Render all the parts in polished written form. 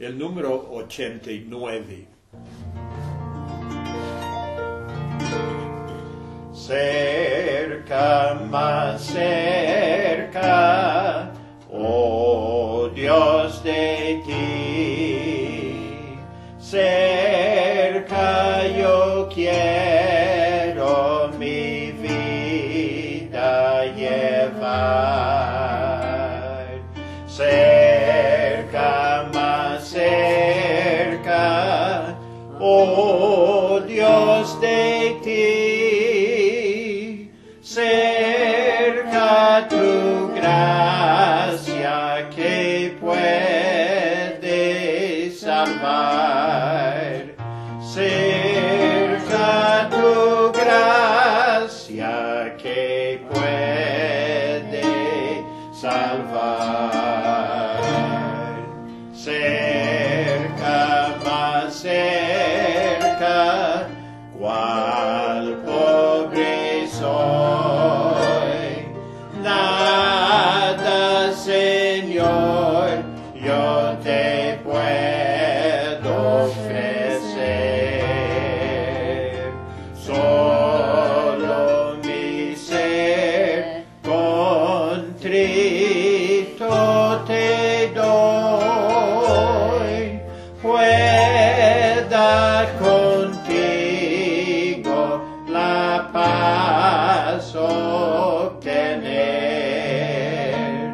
el número 89. Cerca, más cerca, oh Dios de ti, cerca yo quiero mi vida llevar. Cerca, más cerca, oh Dios de ti, cerca tu gracia que puede salvar, cerca tu gracia que puede salvar, cerca, más cerca, cual pobre soy, nada, Señor, yo te puedo ofrecer, solo mi ser contrito te doy, pueda contigo la paz obtener,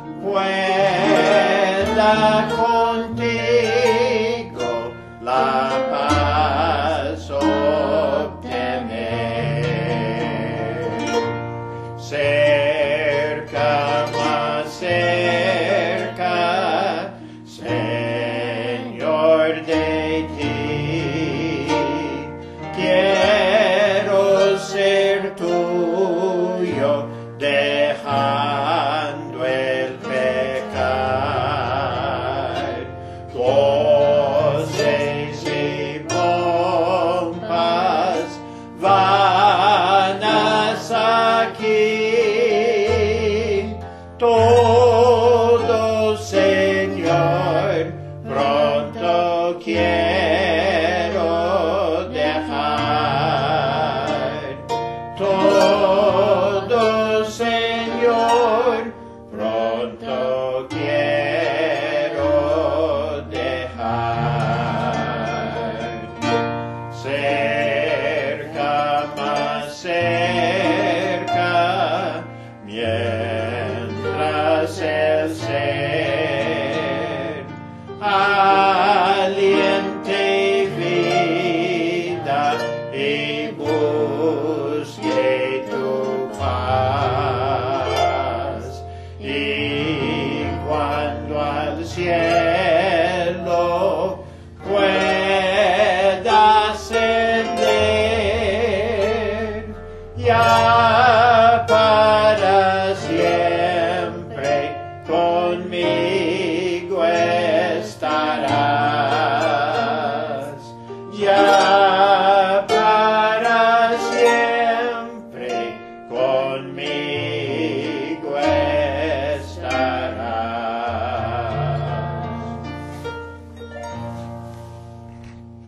pueda contigo la paz obtener. Cerca, más cerca, Señor de ti, quiero ser tuyo, dejando el pecar. Voces y pompas vanas aquí, todo, Señor, pronto quiero dejar. Todo, Señor, pronto quiero dejar. Cerca, más cerca, mientras el ser aliente vida y busque tu paz, y cuando al cielo pueda ascender, ya